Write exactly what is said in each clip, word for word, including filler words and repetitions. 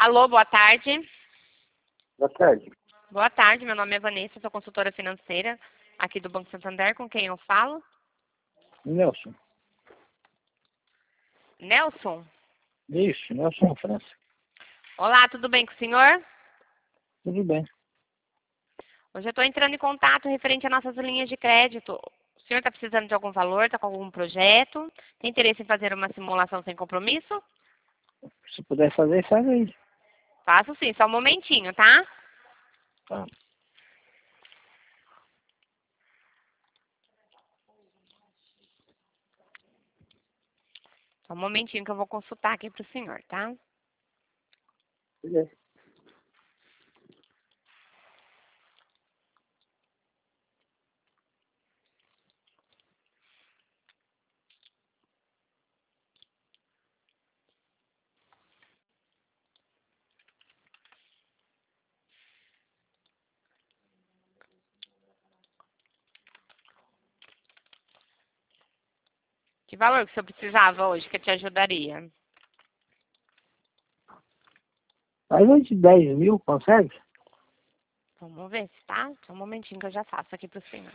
Alô, boa tarde. Boa tarde. Boa tarde, meu nome é Vanessa, sou consultora financeira aqui do Banco Santander, com quem eu falo? Nelson. Nelson? Isso, Nelson França. Olá, tudo bem com o senhor? Tudo bem. Hoje eu estou entrando em contato referente às nossas linhas de crédito. O senhor está precisando de algum valor, está com algum projeto? Tem interesse em fazer uma simulação sem compromisso? Se puder fazer, faz aí. Faço sim, só um momentinho, tá? Tá. Só um momentinho que eu vou consultar aqui para o senhor, tá? Beleza. Que valor que o senhor precisava hoje que eu te ajudaria? Faz aí de dez mil, consegue? Vamos ver se tá? Só um momentinho que eu já faço aqui para o senhor.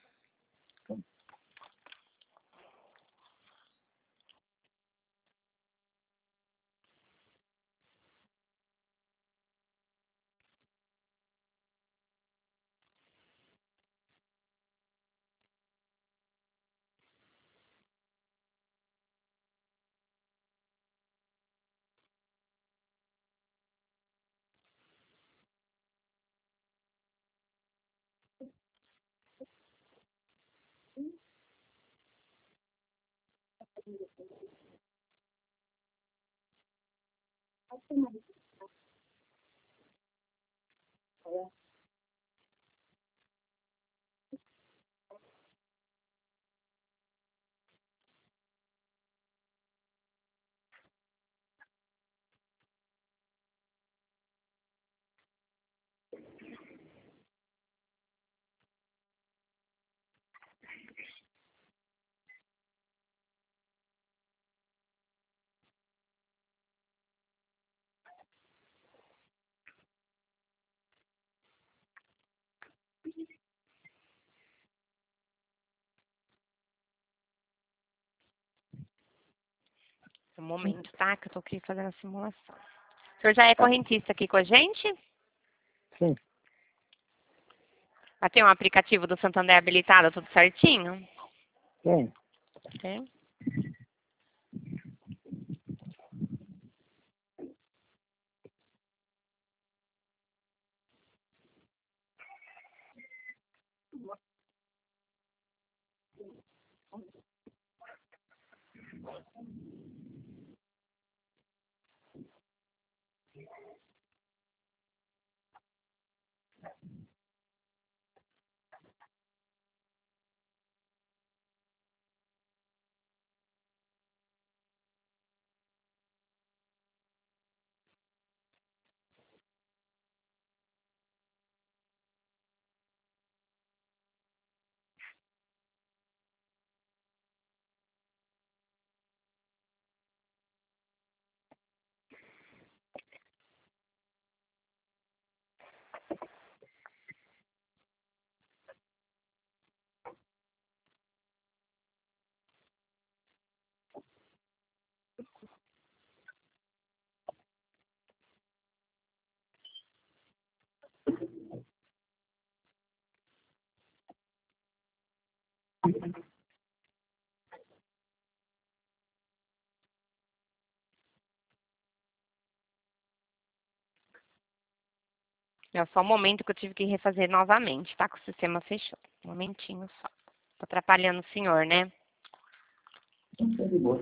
Um momento, tá? Que eu tô aqui fazendo a simulação. O senhor já é correntista aqui com a gente? Sim. Já tem um aplicativo do Santander habilitado, tudo certinho? Tem. Tem. É só um momento que eu tive que refazer novamente, tá? Que o sistema fechou. Um momentinho só. Tô atrapalhando o senhor, né? Tá de boa.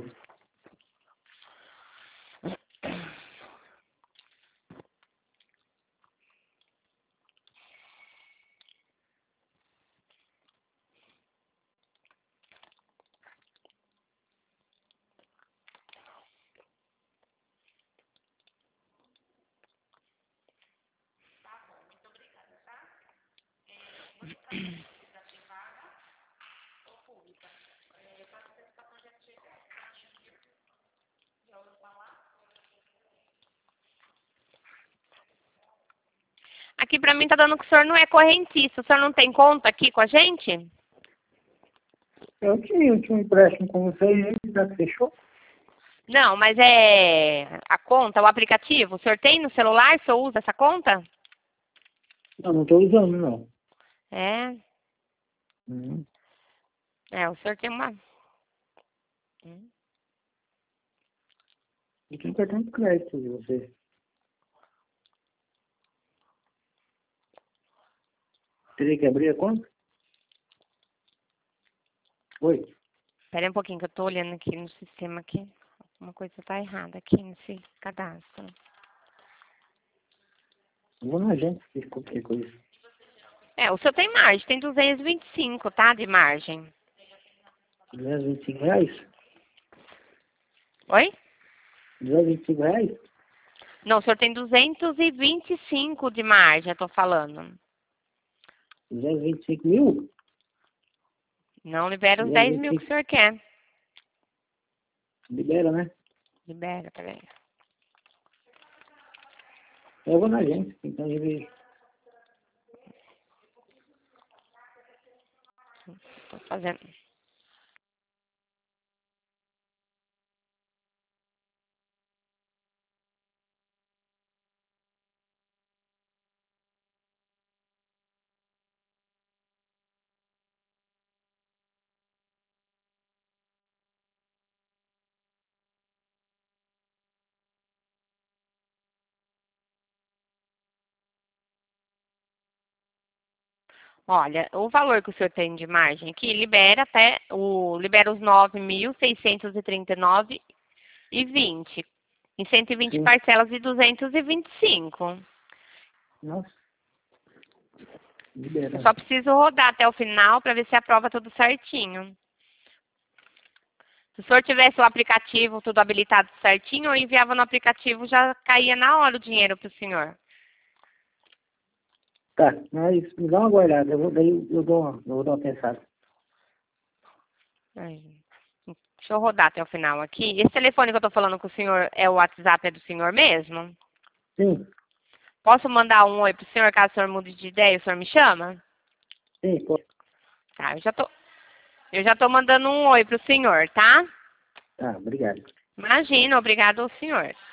Aqui pra mim tá dando que o senhor não é correntista. O senhor não tem conta aqui com a gente? Eu tinha, eu tinha um empréstimo com vocês, já que fechou? Não, mas é a conta, o aplicativo. O senhor tem no celular? O senhor usa essa conta? Não, não estou usando, não. É. Hum. É, o senhor tem uma... Hum. Eu tenho um cartão de crédito de vocês. Teria que abrir a conta? Oi? Espera um pouquinho que eu tô olhando aqui no sistema aqui. Uma coisa tá errada aqui nesse cadastro. Eu vou na agência, se qualquer coisa. É, o senhor tem margem, tem duzentos e vinte e cinco, tá, de margem. duzentos e vinte e cinco reais? Oi? duzentos e vinte e cinco reais? Não, o senhor tem duzentos e vinte e cinco de margem, eu tô falando. duzentos e vinte e cinco mil? Não libera os duzentos e dez vinte e mil que o cinco. senhor quer. Libera, né? Libera, peraí. Eu vou na agência, então eu vejo. Tô fazendo. Olha, o valor que o senhor tem de margem aqui libera até o libera os nove mil seiscentos e trinta e nove e vinte em cento e vinte Sim. parcelas de duzentos e vinte e cinco. Nossa. Eu Libera. só preciso rodar até o final para ver se aprova tudo certinho. Se o senhor tivesse o aplicativo tudo habilitado certinho, eu enviava no aplicativo, já caía na hora o dinheiro para o senhor. Tá, mas me dá uma guardada, eu vou, daí eu dou uma, eu vou dar uma pensada. Aí. Deixa eu rodar até o final aqui. Esse telefone que eu estou falando com o senhor é o WhatsApp é do senhor mesmo? Sim, Posso mandar um oi pro senhor, caso o senhor mude de ideia, o senhor me chama? sim, pode. Tá, eu já tô, eu já tô mandando um oi pro senhor, tá? Tá, obrigado. Imagina, obrigado ao senhor.